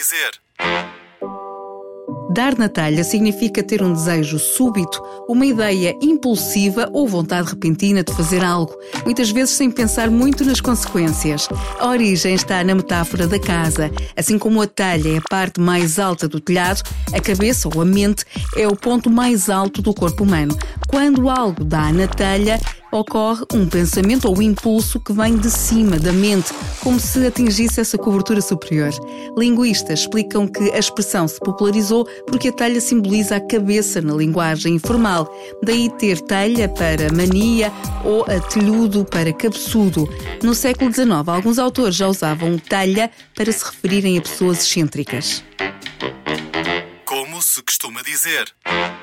dizer. Dar na telha significa ter um desejo súbito, uma ideia impulsiva ou vontade repentina de fazer algo, muitas vezes sem pensar muito nas consequências. A origem está na metáfora da casa. Assim como a telha é a parte mais alta do telhado, a cabeça ou a mente é o ponto mais alto do corpo humano. Quando algo dá na telha, ocorre um pensamento ou impulso que vem de cima da mente, como se atingisse essa cobertura superior. Linguistas explicam que a expressão se popularizou porque a telha simboliza a cabeça na linguagem informal. Daí ter telha para mania ou telhudo para cabeçudo. No século XIX, alguns autores já usavam telha para se referirem a pessoas excêntricas. Como se costuma dizer.